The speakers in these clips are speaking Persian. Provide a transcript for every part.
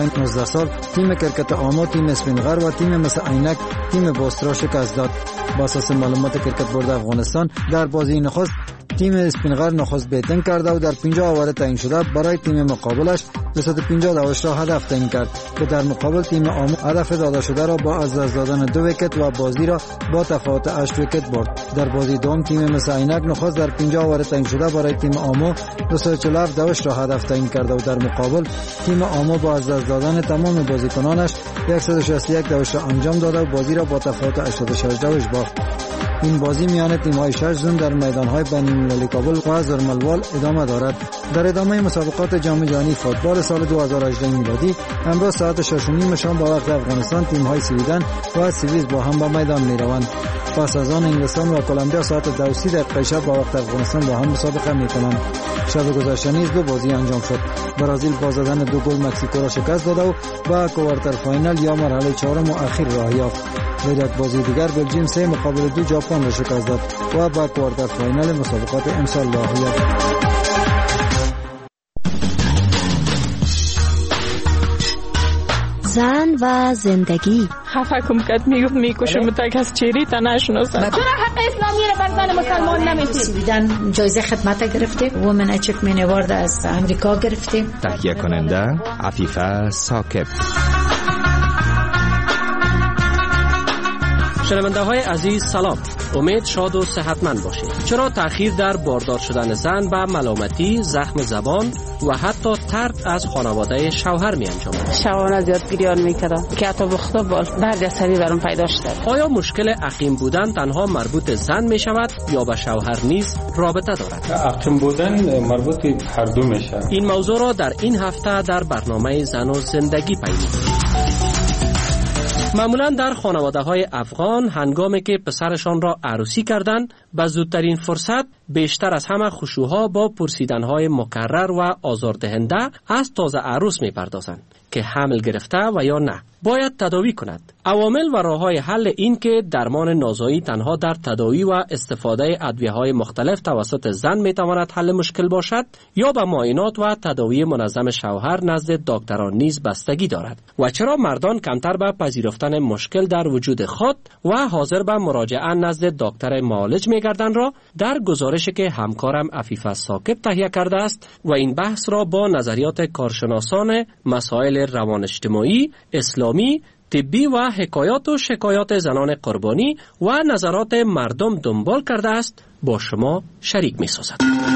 تیم‌های 19 سال تیم کرکت آمو، تیم اسپینغر و تیم مثل عینک تیم بوسترا شکست داد. با اساس معلومات کرکت بورد افغانستان در بازی نخست تیم اسپینغر نخست بیتینگ کرده و در 50 اوور تعیین شده برای تیم مقابلش 250 داشت را هدف تعیین کرد که در مقابل تیم آمو هدف داده شده را با از دست دادن 2 ویکت و بازی را با تفاوت 8 ویکت برد. در بازی دوم تیم مثل عینک نخست در 50 اوور تعیین شده برای تیم آمو 247 داشت را هدف تعیین کرده و در مقابل تیم آمو با از دست دادن تمام بازیکنانش 161 داشت را انجام داده و بازی را با تفاوت 86 داشت باخت. این بازی میان تیم‌های 6 زون در میدان‌های بین‌المللی کابل و زرملوال ادامه دارد. در ادامه مسابقات جام جهانی فوتبال سال 2018 میلادی امروز ساعت 6:30 شام با وقت افغانستان تیم‌های سویدن و سوئیس با هم به میدان میروند. پس از آن انگلستان و کلمبیا ساعت 2:30 شب با وقت افغانستان با هم مسابقه می‌کنند. شب گذشته نیز 2 بازی انجام شد. برزیل با زدن 2 گل مکزیکو را شکست داد و به کوارتر فاینال یا مرحله چهارم و اخیر راه یافت. در یک بازی دیگر بلژیم 3 مقابل 2 ژاپن را شکست داد و به کوارتر فاینال مسابقات امسال راه یافت. زن و زندگی. خفه کم کد میکشم تا کس چیری تا نشناسم. چرا حق اسلامی را بر زن مسلمان نمیدید؟ سویدن جایزه خدمت گرفته، وومن اچیومنت اوارد از امریکا گرفته. تهیه کننده عفیفه ثاقب. شنونده های عزیز سلام، امید شاد و صحتمند باشید. چرا تأخیر در باردار شدن زن به ملامتی، زخم زبان و حتی طرد از خانواده شوهر می انجامد؟ شوهر زیاد گریان میکردم که حتی بخدا بال درد عصبی برام پیدا شد. آیا مشکل عقیم بودن تنها مربوط زن می شود یا به شوهر نیز رابطه دارد؟ عقیم بودن مربوط هر دو میشه. این موضوع را در این هفته در برنامه زن و زندگی پیگیری. معمولا در خانواده های افغان هنگامی که پسرشان را عروسی کردند به زودترین فرصت بیشتر از همه خشوها با پرسیدنهای مکرر و آزاردهنده از تازه عروس می پردازند که حمل گرفته و یا نه باید تداوی کند. عوامل و راه‌های حل این که درمان نازایی تنها در تداوی و استفاده ادویه‌های مختلف توسط زن می‌تواند حل مشکل باشد یا به معاینات و تداوی منظم شوهر نزد دکتران نیز بستگی دارد و چرا مردان کمتر به پذیرفتن مشکل در وجود خود و حاضر به مراجعه نزد دکتر معالج می‌گردند را در گزارشی که همکارم عفیفه ثاقب تهیه کرده است و این بحث را با نظریات کارشناسان مسائل روان اجتماعی، اسلامی، طبی و حکایات و شکایات زنان قربانی و نظرات مردم دنبال کرده است با شما شریک می سازد.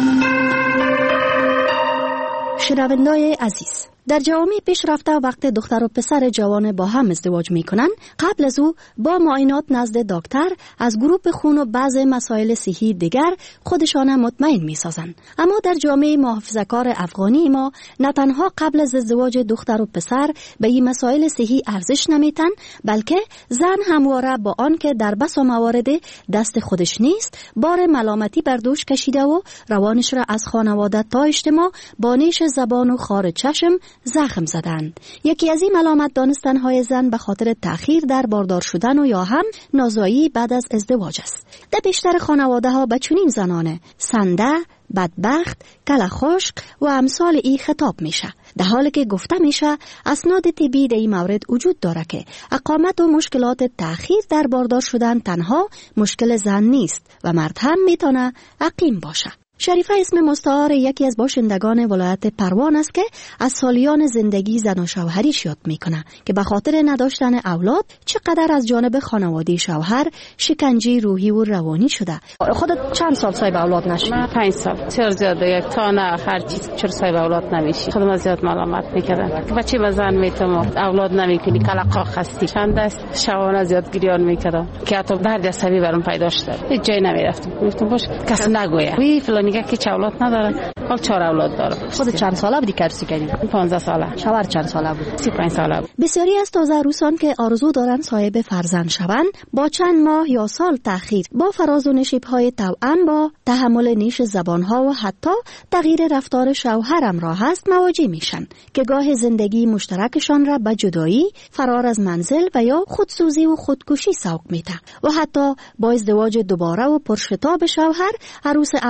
شنونده‌های عزیز، در جوامع پیشرفته وقت دختر و پسر جوان با هم ازدواج میکنن، قبل از او با معاینات نزد دکتر از گروپ خون و بعض مسائل صحی دیگر خودشان مطمئن میسازند. اما در جامعه محافظه‌کار افغانی ما نه تنها قبل از ازدواج دختر و پسر به این مسائل صحی ارزش نمیتن، بلکه زن همواره با آن که در بسا موارد دست خودش نیست بار ملامتی بر دوش کشیده و روانش را از خانواده تا اجتماع با نیش زبان و خار چشم زخم زدند. یکی از این ملامت دانستن‌های زن به خاطر تأخیر در باردار شدن و یا هم نازایی بعد از ازدواج است. در بیشتر خانواده‌ها به چنین زنانه سنده، بدبخت، کله خشک و امثال ای خطاب میشه، در حالی که گفته میشه اسناد طبی در این مورد وجود داره که اقامت و مشکلات تأخیر در باردار شدن تنها مشکل زن نیست و مرد هم میتونه عقیم باشه. شریفه اسم مستعار یکی از باشندگان ولایت پروان است که از سالیان زندگی زن و شوهریش یاد میکنه که به خاطر نداشتن اولاد چقدر از جانب خانواده شوهر شکنجه روحی و روانی شده. خودت چند سال صاحب اولاد نشدی؟ من 5 سال. چرا زیاد یک تا نه هر چیز چرا صاحب اولاد نمیشی؟ خودم زیاد ملامت میکردم. بچه بزن میتم اولاد نمیکنی کلاقا خستی. چند است شوانه زیاد گریان میکردم که حتی درد عصبی برام پیدا شد. هیچ جای نمیرفتم. گفتم باش کس نگویه. وی فلانیگه که چه اولاد نداره. حال 4 اولاد داره. خودت چند ساله بودی عروسی کردی؟ 15 ساله. شوهر چند ساله بود؟ 35 ساله بود. بسیاری از تازه عروسان که آرزو دارن صاحب فرزند شوند با چند ماه یا سال تأخیر با فراز و نشیب‌های توأم با تحمل نیش زبان‌ها و حتی تغییر رفتار شوهر همراه است مواجه میشن که گاه زندگی مشترکشان را به جدایی، فرار از منزل و یا خودسوزی و خودکشی سوق میده و حتی با ازدواج دوباره و پرشتاب شوهر عروس اول را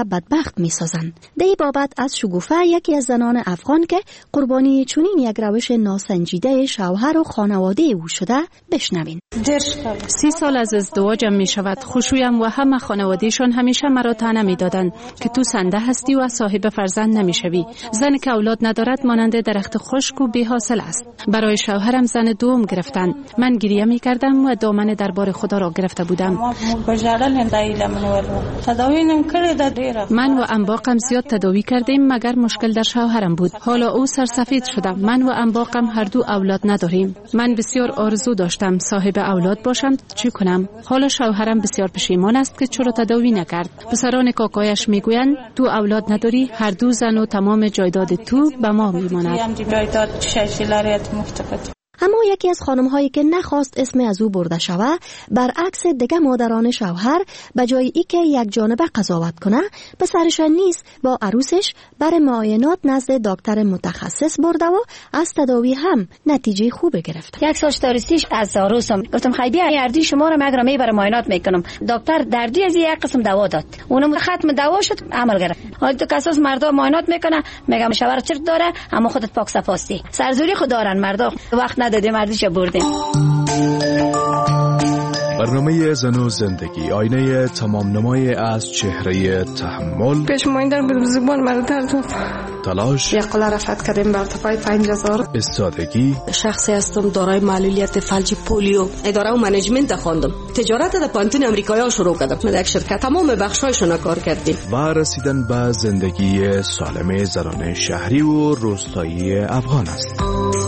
بدبخت می سازند. در بابت از شگوفه یکی از زنان افغان که قربانی چنین یک روش ناسنجیده شوهر و خانواده او شده بشنوین. 30 سال از ازدواجم می شود. خوشویم و همه خانوادهشون همیشه مرا طعنه می دادند که تو سنده هستی و صاحب فرزند نمی شوی. زنی که اولاد ندارد مانند درخت خشک و بی حاصل است. برای شوهرم زن دوم گرفتند. من گریه می کردم و دامن دربار خدا را گرفته بودم. من و انباقم زیاد تداوی کردیم مگر مشکل در شوهرم بود. حالا او سرسفید شده. من و انباقم هر دو اولاد نداریم. من بسیار آرزو داشتم صاحب اولاد باشم. چی کنم؟ حالا شوهرم بسیار پشیمان است که چرا تداوی نکرد. پسران کاکایش میگویند تو اولاد نداری، هر دو زن و تمام جایداد تو به ما میماند. اما یکی از خانم‌هایی که نخواست اسم از او برده شود، برعکس دیگه مادران شوهر، به جای ای که یک جانبه قضاوت کنه، پسرش نیز با عروسش برای معاینات نزد دکتر متخصص برده و از تداوی هم نتیجه خوب گرفت. یک سال تاریستیش از عروسم گفتم خیلی بیا اردی شما رو مگر میبره معاینات میکنم. دکتر دردی از یک قسم دوا داد. اونم ختم دوا شد عمل گرفت. حالا تو کساس مردا معاینات میکنه، میگم شوهر چرت داره، اما خودت پاک صفاستی. سرزوری خود دارن مردا. وقت ندادیم مردش بردیم. برنامه زن و زندگی، آینه تمام نمای از چهره تحمل، پیشمایندن به زبان مرد تلاش، یقلا رفت کردیم به ارتفاع 5000، استادگی. شخصی هستم دارای معلولیت فلج پولیو. اداره و منیجمنت خواندم. تجارت در پانتون امریکایی شروع کردم. در یک شرکت تمام بخشایشون کار کردیم. و رسیدن به زندگی سالم زنان شهری و روستایی افغان است.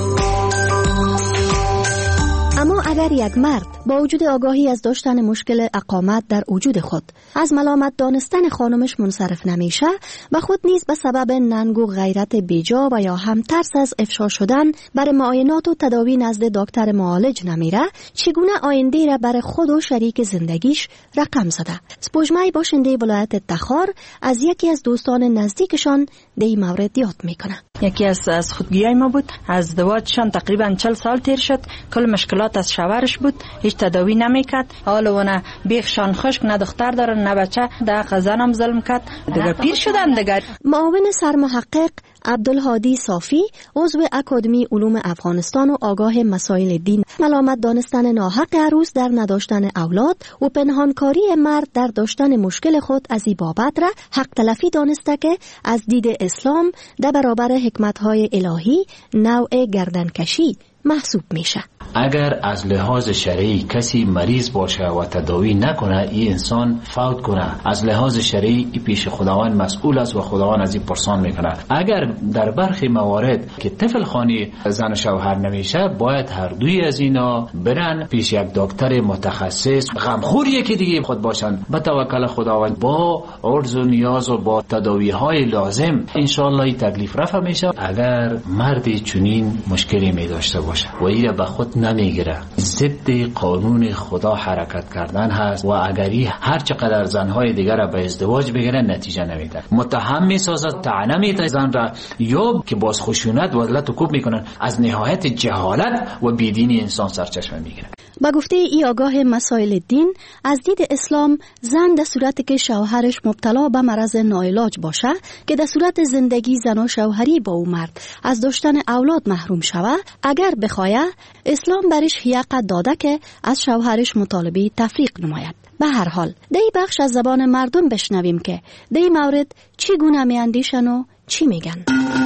اما اگر یک مرد با وجود آگاهی از داشتن مشکل اقامت در وجود خود از ملامت دانستن خانمش منصرف نمیشه و خود نیز به سبب ننگ و غیرت بیجا و یا هم ترس از افشا شدن برای معاینات و تداوی نزد دکتر معالج نمیره، چگونه آینده را برای خود و شریک زندگیش رقم زده؟ سپوجمای باشنده ولایت تخار از یکی از دوستان نزدیکشان در این مورد یاد میکنه. یکی از خودگیای ما بود. از ازدواجشان تقریبا 40 سال تیر شد. کل مشکلات از شوهرش بود. هیچ تداوی نمیکرد. حالا ونه بیخشان خشک، نه دختر دارن نه بچه. ده قزنم ظلم کرد. دیگه پیر شدن دیگه. معاون سرمحقق عبدالهادی صافی، عضو اکادمی علوم افغانستان و آگاه مسائل دین، ملامت دانستن ناحق عروس در نداشتن اولاد و پنهانکاری مرد در داشتن مشکل خود از این بابت را حق تلفی دانسته که از دید اسلام در برابر حکمت‌های الهی نوع گردنکشی محسوب میشه. اگر از لحاظ شرعی کسی مریض باشه و تداوی نکنه، این انسان فوت کنه، از لحاظ شرعی پیش خداوند مسئول است و خداوند از این پرسان میکنه. اگر در برخی موارد که طفل خوانی زن شوهر نمیشه، باید هر دوی از اینا برن پیش یک دکتر متخصص، غمخور یکی دیگه خود باشن، به توکل خداوند با عرض و نیاز و با تداوی های لازم انشالله این تکلیف رفع میشه. اگر مردی چنین مشکلی می داشته باشه و این به خود نمیگیره، ضد قانون خدا حرکت کردن هست و اگری هر چقدر زنهای دیگر را به ازدواج بگیره نتیجه نمیده، متهم میسازد، طعنه میده زن را، یا که باز خشونت و ذلت و کوب میکنن، از نهایت جهالت و بیدینی انسان سرچشمه میگیره. با گفته ای آگاه مسائل دین، از دید اسلام زن در صورتی که شوهرش مبتلا به مرض ناعلاج باشه که در صورت زندگی زن و شوهری با او مرد از داشتن اولاد محروم شوه، اگر بخواه اسلام برش حق داده که از شوهرش مطالبه تفریق نماید. به هر حال در این بخش از زبان مردم بشنویم که در این مورد چگونه میاندیشن و چی میگن.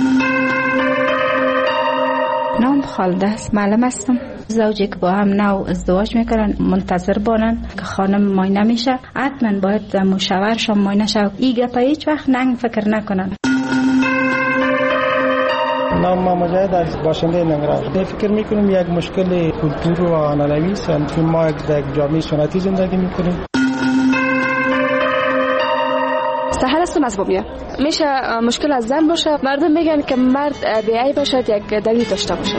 نام خالده است، معلم هستم. زوجی که با هم نو ازدواج میکنن منتظر بانن که خانم معاینه میشه، حتما باید مشاورشان معاینه شد. این گپا هیچ وقت ننگ فکر نکنن. نام ما مجاهد از باشنده ننگرهار. فکر میکنم یک مشکل کلتور و عنعنوی است که ما در جامعه سنتی زندگی میکنیم. سهل هستم از بامیه. میشه مشکل از زن باشه، مردم میگن که مرد بیعیب باشد، یک دلیل داشته باشه.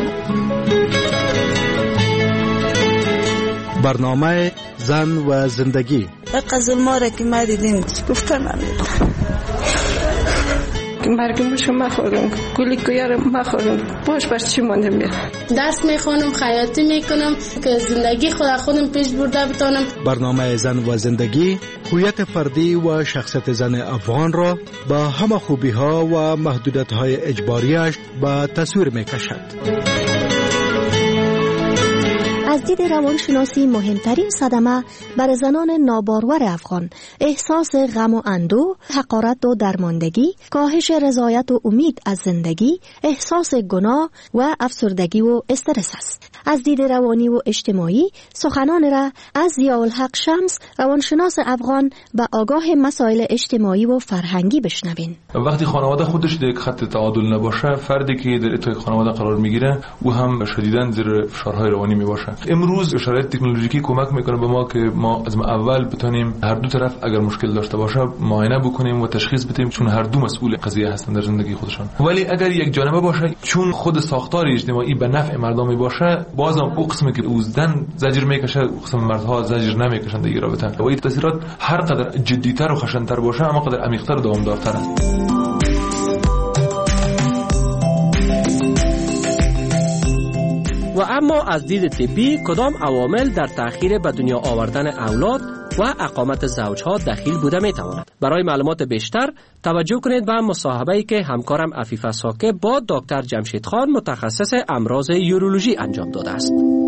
برنامه زن و زندگی. قزل ما را که ما دیدیم گفتن مرگموشو مخورم، گلی کویار مخورم، باش بر چی مانده میاد. دست میخونم، خیاطی میکنم که زندگی خودم پیش برده بتونم. برنامه زن و زندگی هویت فردی و شخصیت زن افغان را با همه خوبی ها و محدودیت های اجباریش به تصویر میکشد. از دید روانشناسی مهمترین صدمه بر زنان نابارور افغان احساس غم و اندوه، حقارت و درماندگی، کاهش رضایت و امید از زندگی، احساس گناه و افسردگی و استرس است. از دید روانی و اجتماعی سخنان را از ضیاءالحق شمس، روانشناس افغان و آگاه مسائل اجتماعی و فرهنگی بشنوین. وقتی خانواده خودش در خط تعادل نباشه، فردی که در اتای خانواده قرار میگیره او هم شدیداً زیر فشارهای روانی میباشه. امروز شرایط تکنولوژیکی کمک میکنه به ما که ما از اول بتونیم هر دو طرف اگر مشکل داشته باشه معاینه بکنیم و تشخیص بدیم، چون هر دو مسئول قضیه هستن در زندگی خودشان. ولی اگر یک جانبه باشه، چون خود ساختار اجتماعی به نفع مردم باشه، بازم اون قسمی که زن زجر میکشه، قسم مردها زجر نمیکشن در رابطه. و این تاثیرات هر قدر جدی‌تر و خشن‌تر باشه، اما قدر عمیق‌تر و دوامدارتر است. و اما از دید طبی کدام عوامل در تأخیر به دنیا آوردن اولاد و اقامت زوجها دخیل بوده میتواند؟ برای معلومات بیشتر توجه کنید به مصاحبه‌ای که همکارم عفیفه ساکب با دکتر جمشید خان متخصص امراض یورولوژی انجام داده است.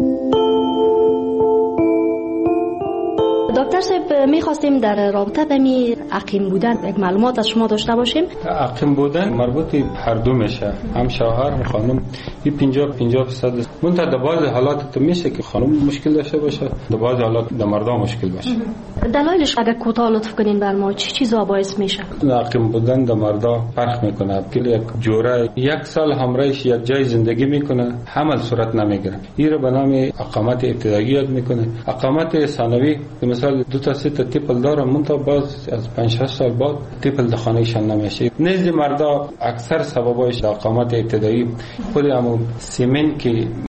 دکتر صاحب، می‌خواستیم در رابطه با عقیم بودن یک معلومات از شما داشته باشیم. عقیم بودن مربوط هر دو میشه، هم شوهر هم خانم. این 50% منتها در بعض حالات تو میشه که خانم مشکل داشته باشه، در بعض حالات در مردا مشکل باشه. دلایلش اگر کوتاه لطف کنین بر ما چی چیزا باعث میشه؟ عقیم بودن در مردا فرق میکنه. کلی یک جوره یک سال همراهش یک جای زندگی میکنه، حمل صورت نمیگیره. این رو به نام اقامت ابتدایی یاد میکنه. اقامت ثانوی مثلا 2 تا 3 تا تیپل داره، منتها باز از 5-6 سال بعد تیپل در خانهشان نمیشه. نزد مردا اکثر سببایش اقامت ابتدایی خود همون سیمن که